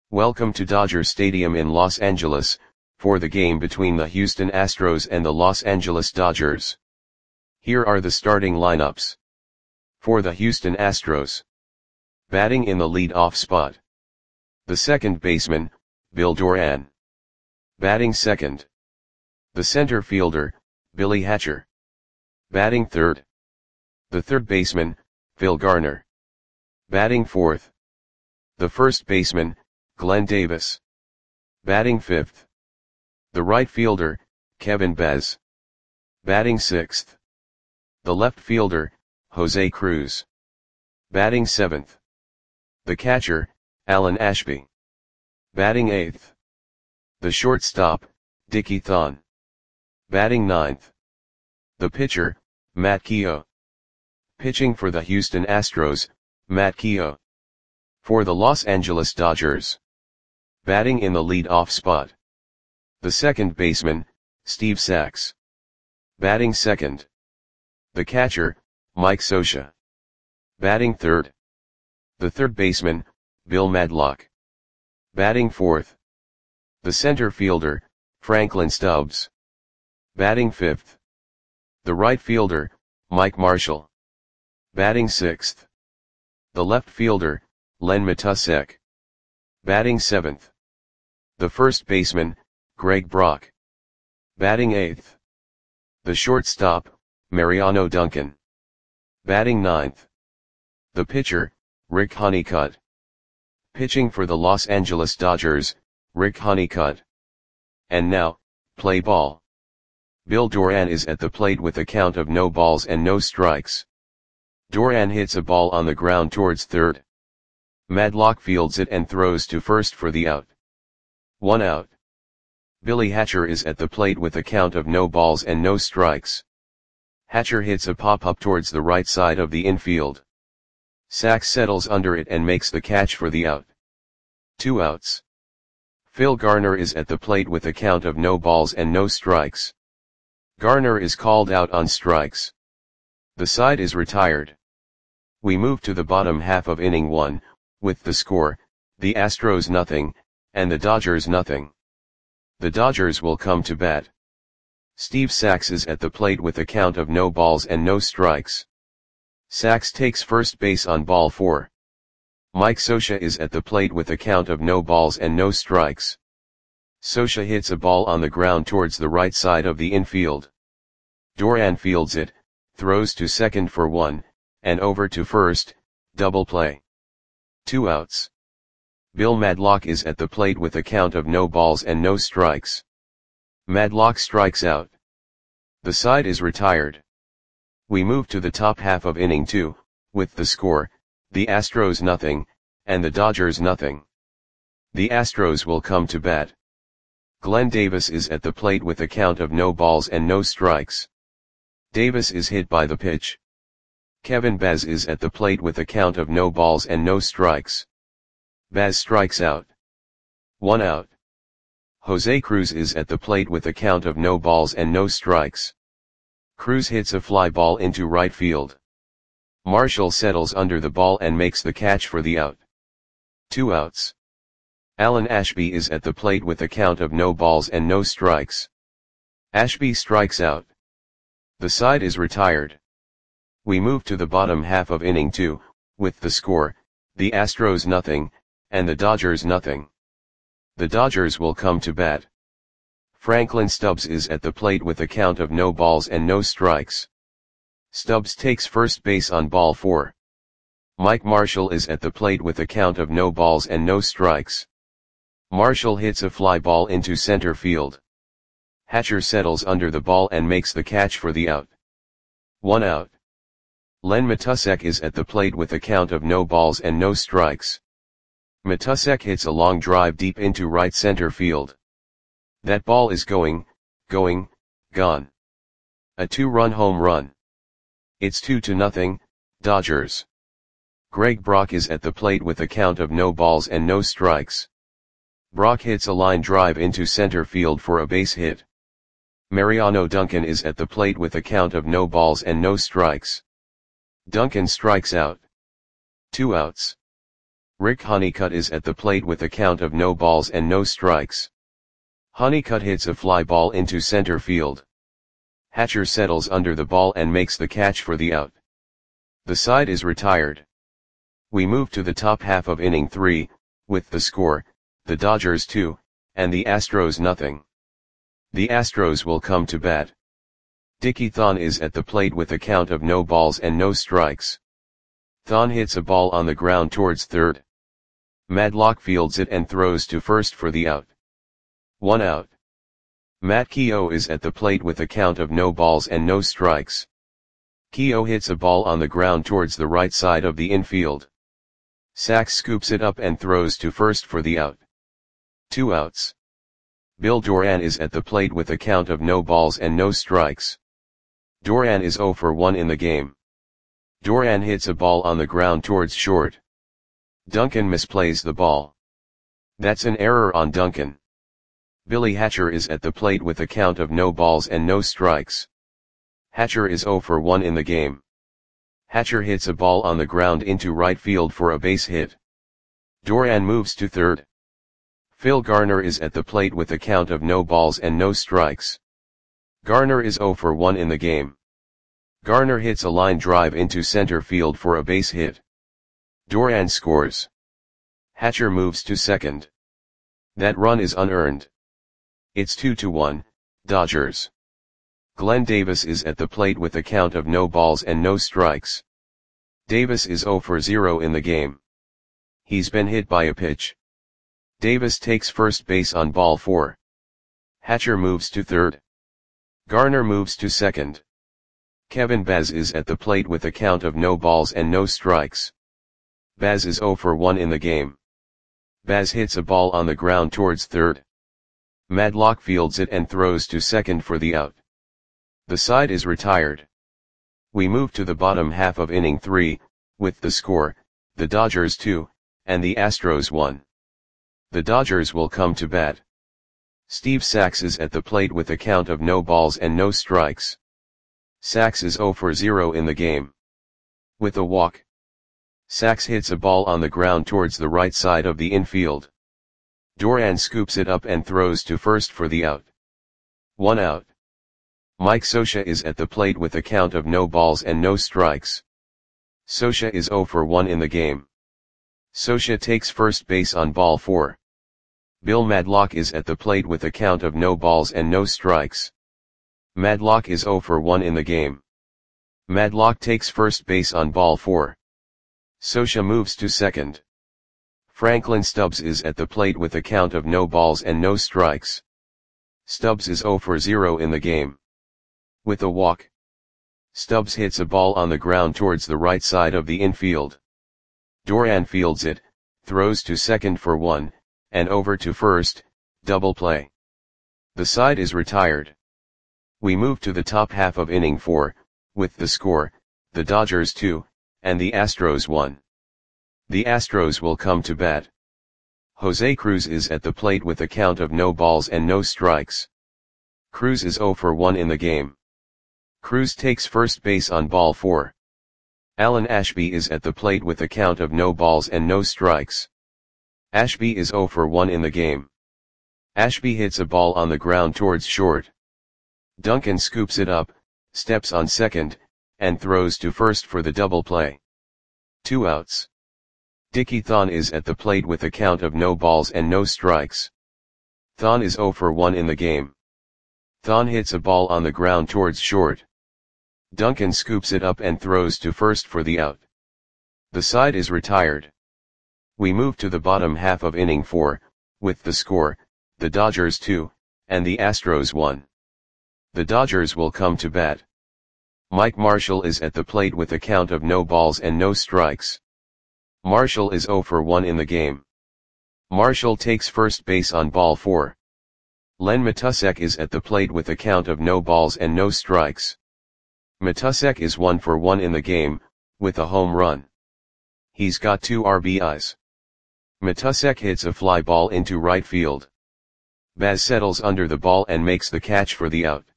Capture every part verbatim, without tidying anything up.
Welcome to Dodger Stadium in Los Angeles, for the game between the Houston Astros and the Los Angeles Dodgers. Here are the starting lineups. For the Houston Astros. Batting in the lead-off spot. The second baseman, Bill Doran. Batting second. The center fielder, Billy Hatcher. Batting third. The third baseman, Phil Garner. Batting fourth. The first baseman, Glenn Davis. Batting fifth. The right fielder, Kevin Bez. Batting sixth. The left fielder, Jose Cruz. Batting seventh. The catcher, Alan Ashby. Batting eighth. The shortstop, Dickie Thon. Batting ninth. The pitcher, Matt Keough. Pitching for the Houston Astros, Matt Keough. For the Los Angeles Dodgers. Batting in the lead-off spot. The second baseman, Steve Sax. Batting second. The catcher, Mike Scioscia. Batting third. The third baseman, Bill Madlock. Batting fourth. The center fielder, Franklin Stubbs. Batting fifth. The right fielder, Mike Marshall. Batting sixth. The left fielder, Len Matusek. Batting seventh. The first baseman, Greg Brock. Batting eighth. The shortstop, Mariano Duncan. Batting ninth. The pitcher, Rick Honeycutt. Pitching for the Los Angeles Dodgers, Rick Honeycutt. And now, play ball. Bill Doran is at the plate with a count of no balls and no strikes. Doran hits a ball on the ground towards third. Madlock fields it and throws to first for the out. One out. Billy Hatcher is at the plate with a count of no balls and no strikes. Hatcher hits a pop-up towards the right side of the infield. Sax settles under it and makes the catch for the out. Two outs. Phil Garner is at the plate with a count of no balls and no strikes. Garner is called out on strikes. The side is retired. We move to the bottom half of inning one, with the score, the Astros nothing, and the Dodgers nothing. The Dodgers will come to bat. Steve Sax is at the plate with a count of no balls and no strikes. Sax takes first base on ball four. Mike Scioscia is at the plate with a count of no balls and no strikes. Scioscia hits a ball on the ground towards the right side of the infield. Doran fields it, throws to second for one, and over to first, double play. Two outs. Bill Madlock is at the plate with a count of no balls and no strikes. Madlock strikes out. The side is retired. We move to the top half of inning two, with the score, the Astros nothing, and the Dodgers nothing. The Astros will come to bat. Glenn Davis is at the plate with a count of no balls and no strikes. Davis is hit by the pitch. Kevin Bez is at the plate with a count of no balls and no strikes. Bez strikes out. One out. Jose Cruz is at the plate with a count of no balls and no strikes. Cruz hits a fly ball into right field. Marshall settles under the ball and makes the catch for the out. Two outs. Alan Ashby is at the plate with a count of no balls and no strikes. Ashby strikes out. The side is retired. We move to the bottom half of inning two, with the score, the Astros nothing, and the Dodgers nothing. The Dodgers will come to bat. Franklin Stubbs is at the plate with a count of no balls and no strikes. Stubbs takes first base on ball four. Mike Marshall is at the plate with a count of no balls and no strikes. Marshall hits a fly ball into center field. Hatcher settles under the ball and makes the catch for the out. One out. Len Matusek is at the plate with a count of no balls and no strikes. Matusek hits a long drive deep into right center field. That ball is going, going, gone. A two-run home run. It's two to nothing, Dodgers. Greg Brock is at the plate with a count of no balls and no strikes. Brock hits a line drive into center field for a base hit. Mariano Duncan is at the plate with a count of no balls and no strikes. Duncan strikes out. Two outs. Rick Honeycutt is at the plate with a count of no balls and no strikes. Honeycutt hits a fly ball into center field. Hatcher settles under the ball and makes the catch for the out. The side is retired. We move to the top half of inning three, with the score, the Dodgers two, and the Astros nothing. The Astros will come to bat. Dickie Thon is at the plate with a count of no balls and no strikes. Thon hits a ball on the ground towards third. Madlock fields it and throws to first for the out. One out. Matt Keogh is at the plate with a count of no balls and no strikes. Keogh hits a ball on the ground towards the right side of the infield. Sachs scoops it up and throws to first for the out. Two outs. Bill Doran is at the plate with a count of no balls and no strikes. Doran is oh for one in the game. Doran hits a ball on the ground towards short. Duncan misplays the ball. That's an error on Duncan. Billy Hatcher is at the plate with a count of no balls and no strikes. Hatcher is oh for one in the game. Hatcher hits a ball on the ground into right field for a base hit. Doran moves to third. Phil Garner is at the plate with a count of no balls and no strikes. Garner is oh for one in the game. Garner hits a line drive into center field for a base hit. Doran scores. Hatcher moves to second. That run is unearned. It's two to one, Dodgers. Glenn Davis is at the plate with a count of no balls and no strikes. Davis is oh for zero in the game. He's been hit by a pitch. Davis takes first base on ball four. Hatcher moves to third. Garner moves to second. Kevin Baz is at the plate with a count of no balls and no strikes. Baz is oh for one in the game. Baz hits a ball on the ground towards third. Madlock fields it and throws to second for the out. The side is retired. We move to the bottom half of inning three, with the score, the Dodgers two, and the Astros one. The Dodgers will come to bat. Steve Sachs is at the plate with a count of no balls and no strikes. Sachs is oh for zero in the game. With a walk. Sachs hits a ball on the ground towards the right side of the infield. Doran scoops it up and throws to first for the out. One out. Mike Scioscia is at the plate with a count of no balls and no strikes. Scioscia is oh for one in the game. Scioscia takes first base on ball four. Bill Madlock is at the plate with a count of no balls and no strikes. Madlock is oh for one in the game. Madlock takes first base on ball four. Scioscia moves to second. Franklin Stubbs is at the plate with a count of no balls and no strikes. Stubbs is oh for zero in the game. With a walk. Stubbs hits a ball on the ground towards the right side of the infield. Doran fields it, throws to second for one, and over to first, double play. The side is retired. We move to the top half of inning four, with the score, the Dodgers two, and the Astros one. The Astros will come to bat. Jose Cruz is at the plate with a count of no balls and no strikes. Cruz is oh for one in the game. Cruz takes first base on ball four. Alan Ashby is at the plate with a count of no balls and no strikes. Ashby is oh for one in the game. Ashby hits a ball on the ground towards short. Duncan scoops it up, steps on second, and throws to first for the double play. Two outs. Dickie Thon is at the plate with a count of no balls and no strikes. Thon is oh for one in the game. Thon hits a ball on the ground towards short. Duncan scoops it up and throws to first for the out. The side is retired. We move to the bottom half of inning four, with the score, the Dodgers two, and the Astros one. The Dodgers will come to bat. Mike Marshall is at the plate with a count of no balls and no strikes. Marshall is oh for one in the game. Marshall takes first base on ball four. Len Matusek is at the plate with a count of no balls and no strikes. Matusek is one for one in the game, with a home run. He's got two R B Is. Matusek hits a fly ball into right field. Baz settles under the ball and makes the catch for the out.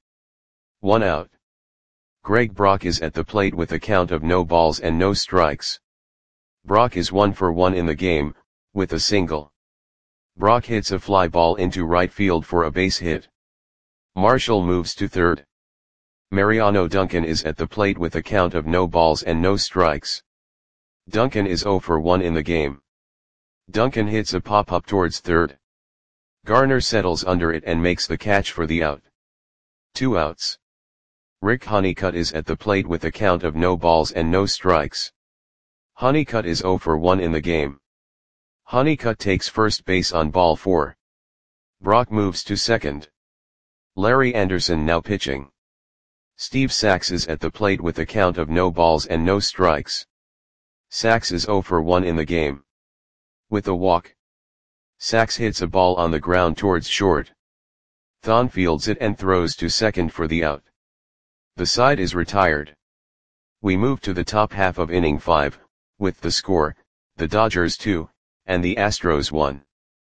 One out. Greg Brock is at the plate with a count of no balls and no strikes. Brock is one for one in the game, with a single. Brock hits a fly ball into right field for a base hit. Marshall moves to third. Mariano Duncan is at the plate with a count of no balls and no strikes. Duncan is zero for one in the game. Duncan hits a pop-up towards third. Garner settles under it and makes the catch for the out. Two outs. Rick Honeycutt is at the plate with a count of no balls and no strikes. Honeycutt is zero for one in the game. Honeycutt takes first base on ball four. Brock moves to second. Larry Anderson now pitching. Steve Sax is at the plate with a count of no balls and no strikes. Sax is zero for one in the game. With a walk. Sax hits a ball on the ground towards short. Thon fields it and throws to second for the out. The side is retired. We move to the top half of inning five, with the score, the Dodgers two, and the Astros one.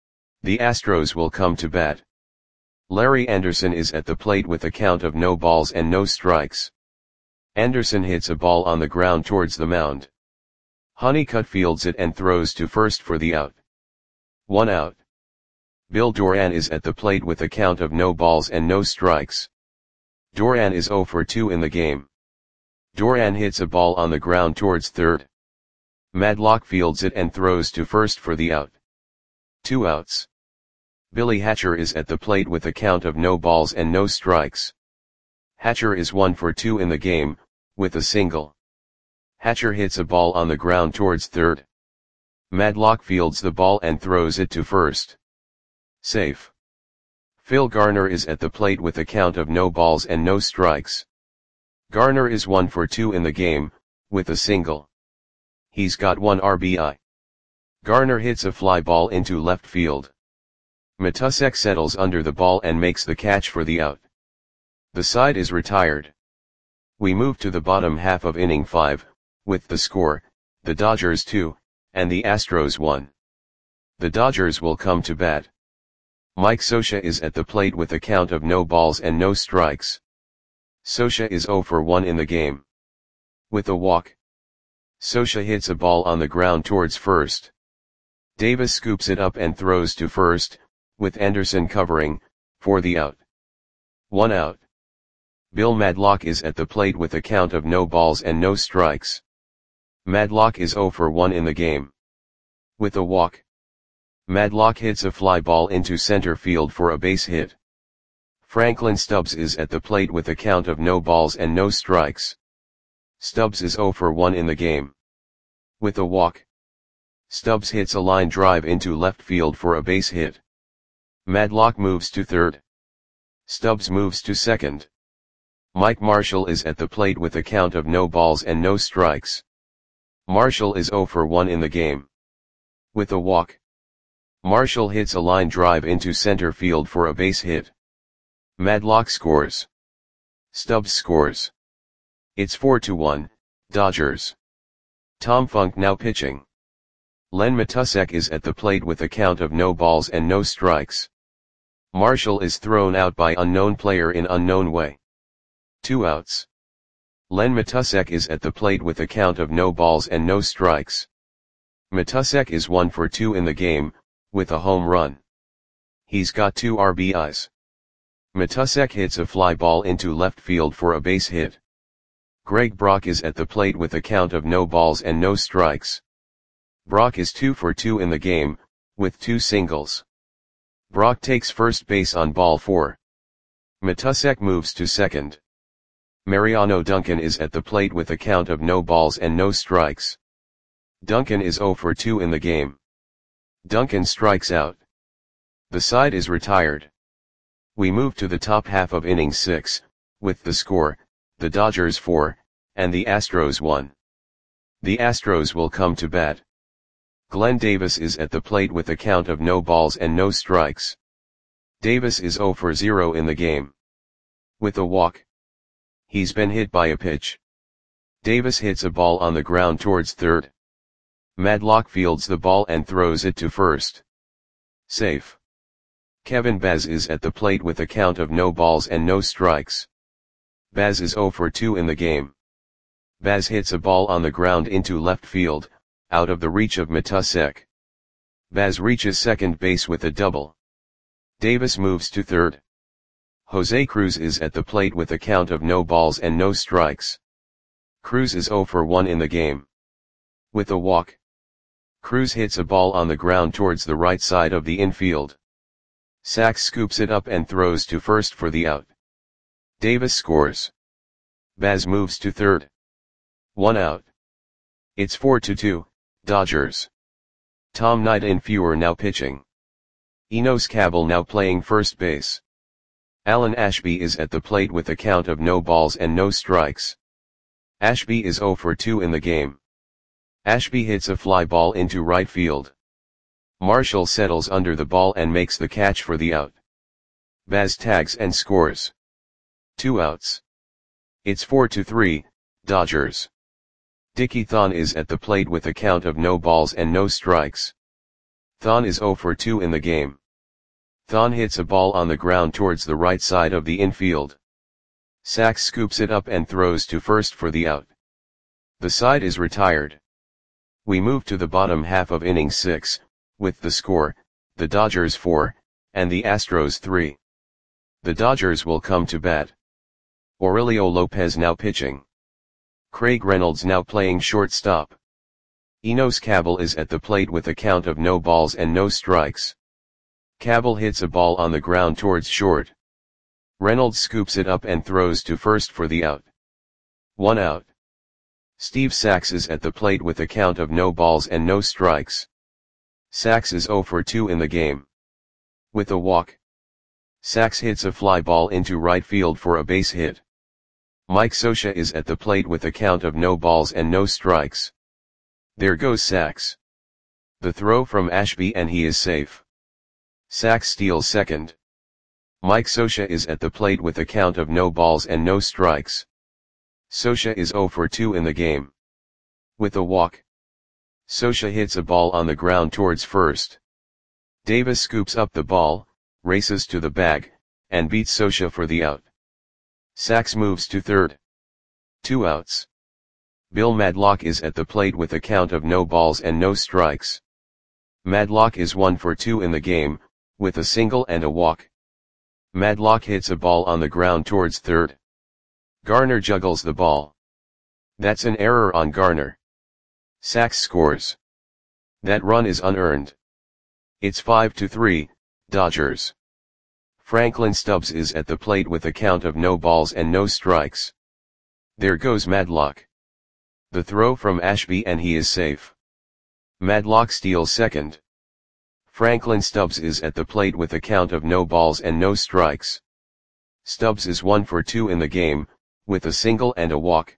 The Astros will come to bat. Larry Anderson is at the plate with a count of no balls and no strikes. Anderson hits a ball on the ground towards the mound. Honeycutt fields it and throws to first for the out. One out. Bill Doran is at the plate with a count of no balls and no strikes. Doran is zero for two in the game. Doran hits a ball on the ground towards third. Madlock fields it and throws to first for the out. Two outs. Billy Hatcher is at the plate with a count of no balls and no strikes. Hatcher is one for two in the game, with a single. Hatcher hits a ball on the ground towards third. Madlock fields the ball and throws it to first. Safe. Phil Garner is at the plate with a count of no balls and no strikes. Garner is one for two in the game, with a single. He's got one R B I. Garner hits a fly ball into left field. Matusek settles under the ball and makes the catch for the out. The side is retired. We move to the bottom half of inning five, with the score, the Dodgers two, and the Astros one. The Dodgers will come to bat. Mike Scioscia is at the plate with a count of no balls and no strikes. Scioscia is zero for one in the game. With a walk. Scioscia hits a ball on the ground towards first. Davis scoops it up and throws to first, with Anderson covering, for the out. One out. Bill Madlock is at the plate with a count of no balls and no strikes. Madlock is zero for one in the game. With a walk. Madlock hits a fly ball into center field for a base hit. Franklin Stubbs is at the plate with a count of no balls and no strikes. Stubbs is zero for one in the game. With a walk. Stubbs hits a line drive into left field for a base hit. Madlock moves to third. Stubbs moves to second. Mike Marshall is at the plate with a count of no balls and no strikes. Marshall is zero for one in the game. With a walk. Marshall hits a line drive into center field for a base hit. Madlock scores. Stubbs scores. It's four to one, Dodgers. Tom Funk now pitching. Len Matusek is at the plate with a count of no balls and no strikes. Marshall is thrown out by unknown player in unknown way. Two outs. Len Matusek is at the plate with a count of no balls and no strikes. Matusek is one for two in the game, with a home run. He's got two R B Is. Matusek hits a fly ball into left field for a base hit. Greg Brock is at the plate with a count of no balls and no strikes. Brock is two for two in the game, with two singles. Brock takes first base on ball four. Matusek moves to second. Mariano Duncan is at the plate with a count of no balls and no strikes. Duncan is zero for two in the game. Duncan strikes out. The side is retired. We move to the top half of inning six, with the score, the Dodgers four, and the Astros one. The Astros will come to bat. Glenn Davis is at the plate with a count of no balls and no strikes. Davis is zero for zero in the game. With a walk. He's been hit by a pitch. Davis hits a ball on the ground towards third. Madlock fields the ball and throws it to first. Safe. Kevin Baz is at the plate with a count of no balls and no strikes. Baz is zero for two in the game. Baz hits a ball on the ground into left field, out of the reach of Matusek. Baz reaches second base with a double. Davis moves to third. Jose Cruz is at the plate with a count of no balls and no strikes. Cruz is zero for one in the game. With a walk, Cruz hits a ball on the ground towards the right side of the infield. Sachs scoops it up and throws to first for the out. Davis scores. Baz moves to third. One out. It's four to two, Dodgers. Tom Knight-Infure now pitching. Enos Cabell now playing first base. Alan Ashby is at the plate with a count of no balls and no strikes. Ashby is zero for two in the game. Ashby hits a fly ball into right field. Marshall settles under the ball and makes the catch for the out. Baz tags and scores. Two outs. It's four to three, Dodgers. Dickie Thon is at the plate with a count of no balls and no strikes. Thon is zero for two in the game. Thon hits a ball on the ground towards the right side of the infield. Sachs scoops it up and throws to first for the out. The side is retired. We move to the bottom half of inning six, with the score, the Dodgers four, and the Astros three. The Dodgers will come to bat. Aurelio Lopez now pitching. Craig Reynolds now playing shortstop. Enos Cabell is at the plate with a count of no balls and no strikes. Cabell hits a ball on the ground towards short. Reynolds scoops it up and throws to first for the out. One out. Steve Sachs is at the plate with a count of no balls and no strikes. Sachs is zero for two in the game. With a walk, Sachs hits a fly ball into right field for a base hit. Mike Scioscia is at the plate with a count of no balls and no strikes. There goes Sachs. The throw from Ashby and he is safe. Sachs steals second. Mike Scioscia is at the plate with a count of no balls and no strikes. Scioscia is zero for two in the game. With a walk, Scioscia hits a ball on the ground towards first. Davis scoops up the ball, races to the bag, and beats Scioscia for the out. Sachs moves to third. Two outs. Bill Madlock is at the plate with a count of no balls and no strikes. Madlock is one for two in the game, with a single and a walk. Madlock hits a ball on the ground towards third. Garner juggles the ball. That's an error on Garner. Sachs scores. That run is unearned. It's five to three, Dodgers. Franklin Stubbs is at the plate with a count of no balls and no strikes. There goes Madlock. The throw from Ashby and he is safe. Madlock steals second. Franklin Stubbs is at the plate with a count of no balls and no strikes. Stubbs is one for two in the game, with a single and a walk.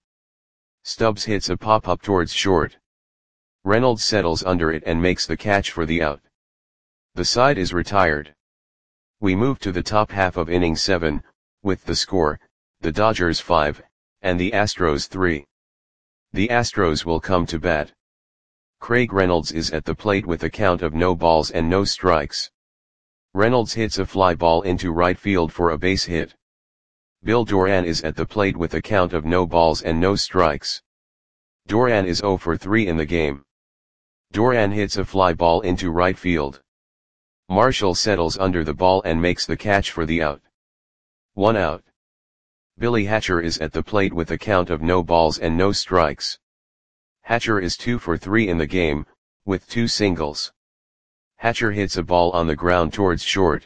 Stubbs hits a pop-up towards short. Reynolds settles under it and makes the catch for the out. The side is retired. We move to the top half of inning seven, with the score, the Dodgers five, and the Astros three. The Astros will come to bat. Craig Reynolds is at the plate with a count of no balls and no strikes. Reynolds hits a fly ball into right field for a base hit. Bill Doran is at the plate with a count of no balls and no strikes. Doran is zero for three in the game. Doran hits a fly ball into right field. Marshall settles under the ball and makes the catch for the out. One out. Billy Hatcher is at the plate with a count of no balls and no strikes. Hatcher is two for three in the game, with two singles. Hatcher hits a ball on the ground towards short.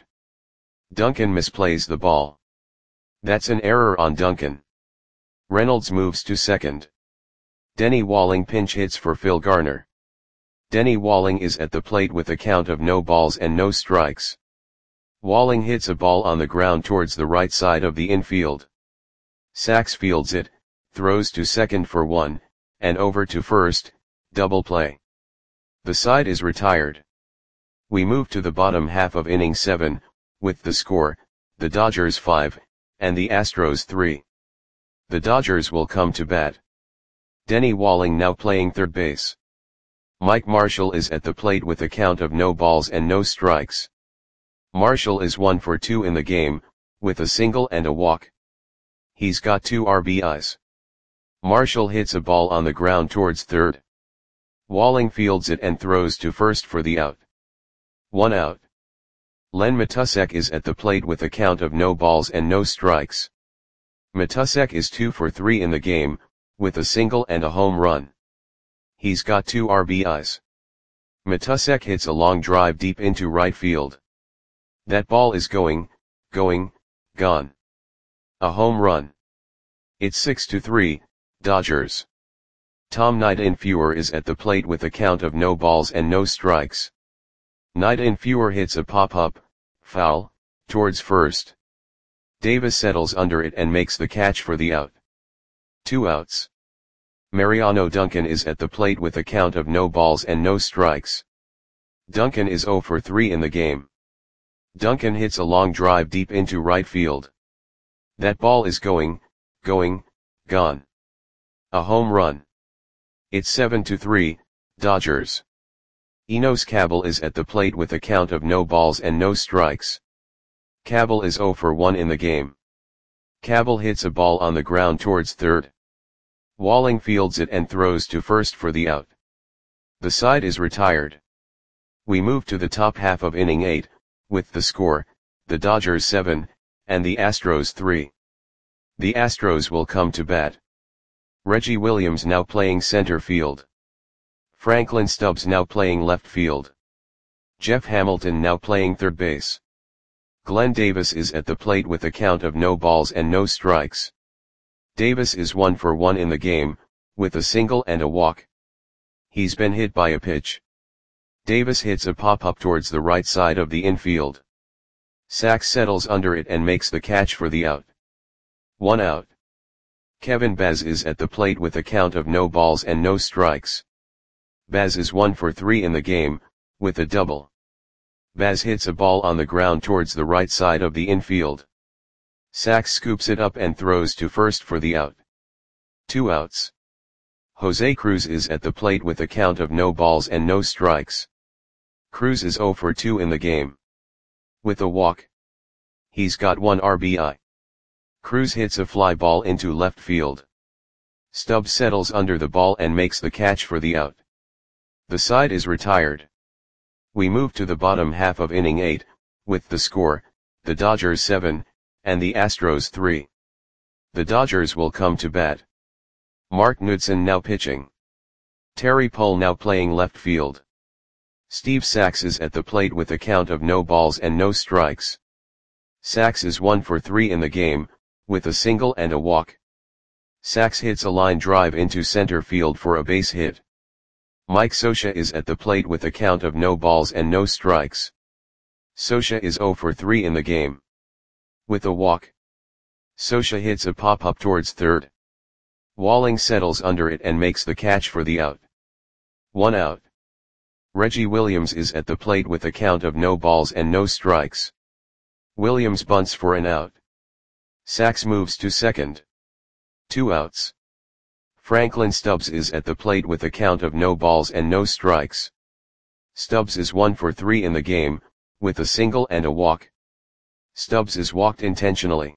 Duncan misplays the ball. That's an error on Duncan. Reynolds moves to second. Denny Walling pinch hits for Phil Garner. Denny Walling is at the plate with a count of no balls and no strikes. Walling hits a ball on the ground towards the right side of the infield. Sachs fields it, throws to second for one, and over to first, double play. The side is retired. We move to the bottom half of inning seven, with the score, the Dodgers five, and the Astros three. The Dodgers will come to bat. Denny Walling now playing third base. Mike Marshall is at the plate with a count of no balls and no strikes. Marshall is one for two in the game, with a single and a walk. He's got two R B Is. Marshall hits a ball on the ground towards third. Walling fields it and throws to first for the out. One out. Len Matusek is at the plate with a count of no balls and no strikes. Matusek is two for three in the game, with a single and a home run. He's got two R B Is. Matusek hits a long drive deep into right field. That ball is going, going, gone. A home run. It's six to three, Dodgers. Tom Nightinfuer is at the plate with a count of no balls and no strikes. Nightinfuer hits a pop-up, foul, towards first. Davis settles under it and makes the catch for the out. Two outs. Mariano Duncan is at the plate with a count of no balls and no strikes. Duncan is zero for three in the game. Duncan hits a long drive deep into right field. That ball is going, going, gone. A home run. It's seven to three, Dodgers. Enos Cabell is at the plate with a count of no balls and no strikes. Cabell is zero for one in the game. Cabell hits a ball on the ground towards third. Walling fields it and throws to first for the out. The side is retired. We move to the top half of inning eight, with the score, the Dodgers seven, and the Astros three. The Astros will come to bat. Reggie Williams now playing center field. Franklin Stubbs now playing left field. Jeff Hamilton now playing third base. Glenn Davis is at the plate with a count of no balls and no strikes. Davis is one for one in the game, with a single and a walk. He's been hit by a pitch. Davis hits a pop-up towards the right side of the infield. Sachs settles under it and makes the catch for the out. One out. Kevin Baz is at the plate with a count of no balls and no strikes. Baz is one for three in the game, with a double. Baz hits a ball on the ground towards the right side of the infield. Sachs scoops it up and throws to first for the out. Two outs. Jose Cruz is at the plate with a count of no balls and no strikes. Cruz is zero for two in the game. With a walk. He's got one R B I. Cruz hits a fly ball into left field. Stubbs settles under the ball and makes the catch for the out. The side is retired. We move to the bottom half of inning eight, with the score, the Dodgers seven, and the Astros three. The Dodgers will come to bat. Mark Knudson now pitching. Terry Pohl now playing left field. Steve Sachs is at the plate with a count of no balls and no strikes. Sachs is one for three in the game, with a single and a walk. Sachs hits a line drive into center field for a base hit. Mike Scioscia is at the plate with a count of no balls and no strikes. Scioscia is zero for three in the game. With a walk. Scioscia hits a pop-up towards third. Walling settles under it and makes the catch for the out. One out. Reggie Williams is at the plate with a count of no balls and no strikes. Williams bunts for an out. Sachs moves to second. Two outs. Franklin Stubbs is at the plate with a count of no balls and no strikes. Stubbs is one for three in the game, with a single and a walk. Stubbs is walked intentionally.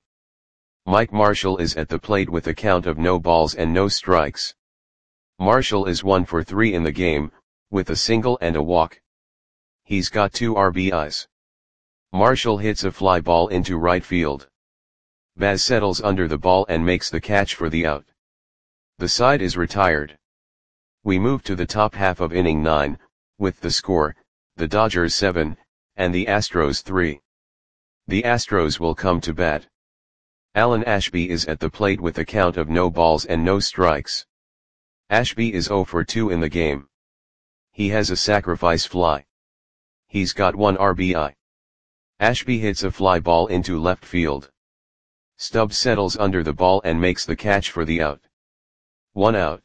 Mike Marshall is at the plate with a count of no balls and no strikes. Marshall is one for three in the game, with a single and a walk. He's got two R B Is. Marshall hits a fly ball into right field. Baz settles under the ball and makes the catch for the out. The side is retired. We move to the top half of inning nine, with the score, the Dodgers seven, and the Astros three. The Astros will come to bat. Alan Ashby is at the plate with a count of no balls and no strikes. Ashby is zero for two in the game. He has a sacrifice fly. He's got one R B I. Ashby hits a fly ball into left field. Stubbs settles under the ball and makes the catch for the out. One out.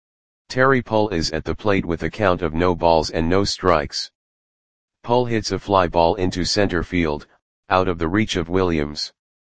Terry Pohl is at the plate with a count of no balls and no strikes. Pohl hits a fly ball into center field, out of the reach of Williams.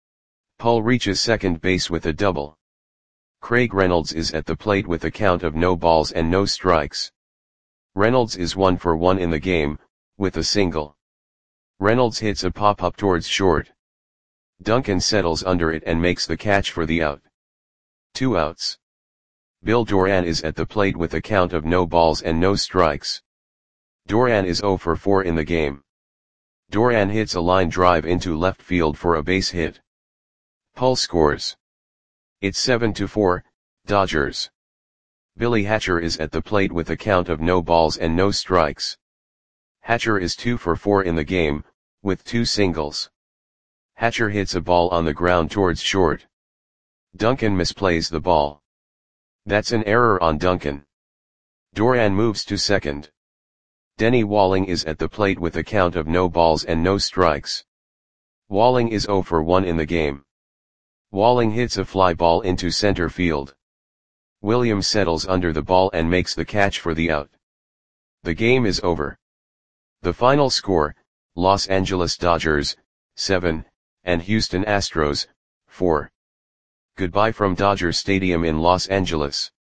Pohl reaches second base with a double. Craig Reynolds is at the plate with a count of no balls and no strikes. Reynolds is one for one in the game, with a single. Reynolds hits a pop-up towards short. Duncan settles under it and makes the catch for the out. Two outs. Bill Doran is at the plate with a count of no balls and no strikes. Doran is zero for four in the game. Doran hits a line drive into left field for a base hit. Pull scores. It's seven to four, Dodgers. Billy Hatcher is at the plate with a count of no balls and no strikes. Hatcher is two for four in the game, with two singles. Hatcher hits a ball on the ground towards short. Duncan misplays the ball. That's an error on Duncan. Doran moves to second. Denny Walling is at the plate with a count of no balls and no strikes. Walling is zero for one in the game. Walling hits a fly ball into center field. Williams settles under the ball and makes the catch for the out. The game is over. The final score, Los Angeles Dodgers, seven, and Houston Astros, four. Goodbye from Dodger Stadium in Los Angeles.